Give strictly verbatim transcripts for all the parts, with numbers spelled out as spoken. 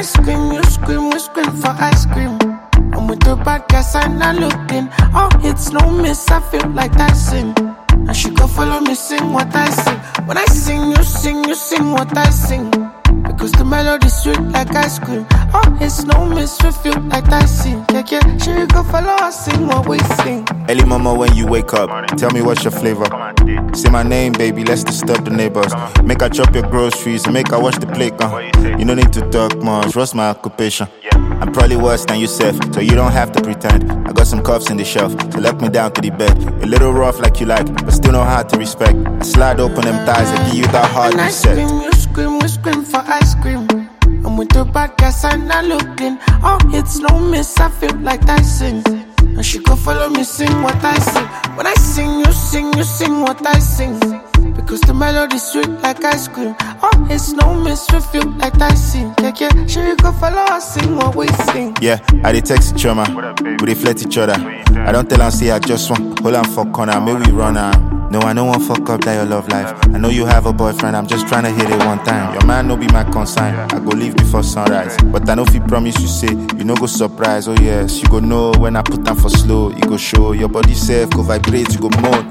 I scream, you scream, we scream for ice cream. I'm with the bad guys and I looked in. Oh, it's no miss, I feel like Tyson. And she go follow me, sing what I sing. When I sing, you sing, you sing what I sing. Because the melody's sweet like ice cream. Oh, it's no miss, we feel like Tyson. Yeah, yeah, she go follow us, sing what we sing. Early mama when you wake up, tell me what's your flavor. Say my name, baby, let's disturb the neighbors. Make her chop your groceries, make her wash the plate. Uh. You don't need to talk much, what's my occupation? I'm probably worse than yourself, so you don't have to pretend. I got some cuffs in the shelf, so lock me down to the bed. A little rough like you like, but still know how to respect. I slide open them thighs and give you that hard reset. And I scream, you scream, we scream for ice cream. I'm with the bad guys and I looked in. Oh, it's no miss, I feel like Tyson. And she go follow me, sing what I sing. When I sing, you sing, you sing what I sing. Because the melody's sweet like ice cream. Oh, it's no miss, we feel like Tyson. Yeah, yeah, she go follow us, sing what we sing. Yeah, I dey text each other, we reflect each other. I don't tell her, say I just want, hold on for corner, maybe we run her. No, I don't want fuck up that your love life. I know you have a boyfriend, I'm just trying to hit it one time. Your man no be my concern, I go leave before sunrise. But I know if you promise you say, you no go surprise. Oh yes, you go know when I put down for slow. You go show, your body self go vibrate, you go moan.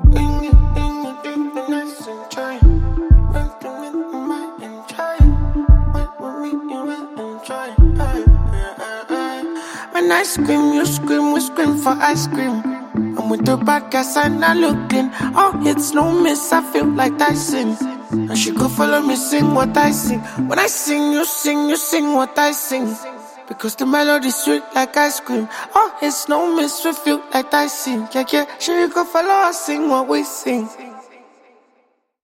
When I scream, you scream, we scream for ice cream. I'm with the bad guys and I looked in. Oh, it's no miss, I feel like Tyson. And she go follow me, sing what I sing. When I sing, you sing, you sing what I sing. Because the melody's sweet like ice cream. Oh, it's no miss, we feel like Tyson. Yeah, yeah, she go follow us, sing what we sing.